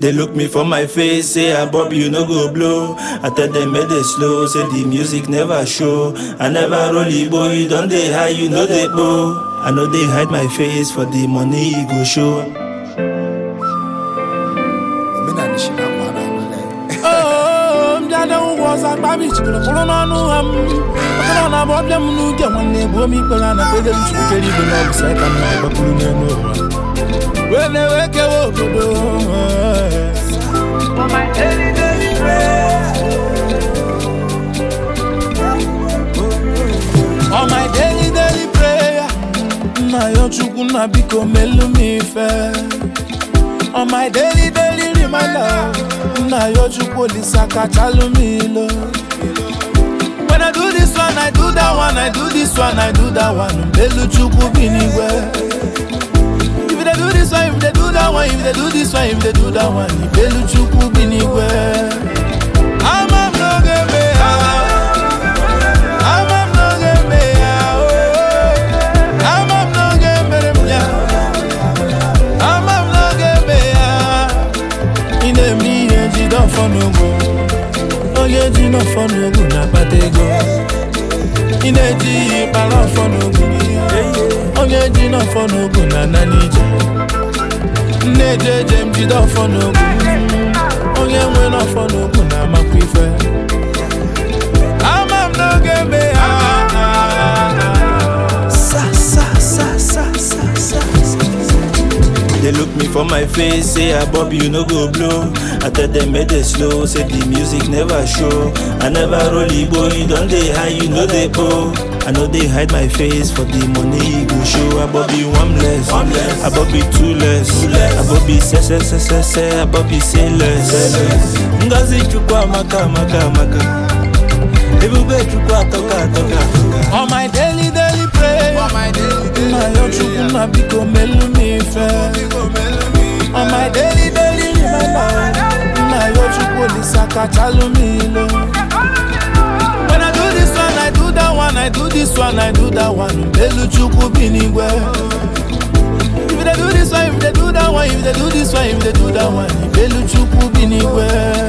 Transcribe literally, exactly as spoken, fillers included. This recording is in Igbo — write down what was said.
They look me for my face, say I Bob you no go blow. I tell them make they slow, say the music never show. I never roll it, boy, you don't they hide, you know they bow. I know they hide my face for the money you go show. Oh, I'm just was a baby chicken, put on um, on a problem, no get one neighbor, me, but I'm a bit of chicken, even though the second night, but you know. When they wake up, on my daily, daily prayer. On my daily, daily prayer, na yo chukuna biko melu mi fe. On my daily, daily reminder, na yo chukuli saka chalu mi lo. When I do this one, I do that one, I do this one, I do that one. Melu chuku biniwe. If they do this one, if they do that one, if they do this one, if they do that one, if they look you could be anywhere. I'm a no game me I'm a no game me I'm a no game me I'm a no game me in the me and you don't for no go. Oh yeah, you don't for no go na patego. In the G, balance for no go. Onye ji no for no go na nanije. Neje jem ji do for no go. Onye nwe no for no go na makwife. Amam no gembe ah. Sa sa sa sa sa sa. They look me for my face, say I Bob you no go blow. I tell them make they slow, say the music never show. I never roll it, boy, you don't they hide, you know they bow. I know they hide my face for the money you go show. I Bob you one less, I Bob you two less, I Bob you say say say say say, I Bob you say less. Ngazi chukwa maka maka maka. Everybody chukwa toka toka. On my daily daily prayer, on my daily daily na yo chukuna biko melu mi fe. On my daily daily remember, na yo chukuli saka chalu mi lo. When I do this one, I do that one, I do this one, I do that one. Melu chuku biniwe. If they do this one, if they do that one, if they do this one, if they do that one, Melu chuku biniwe.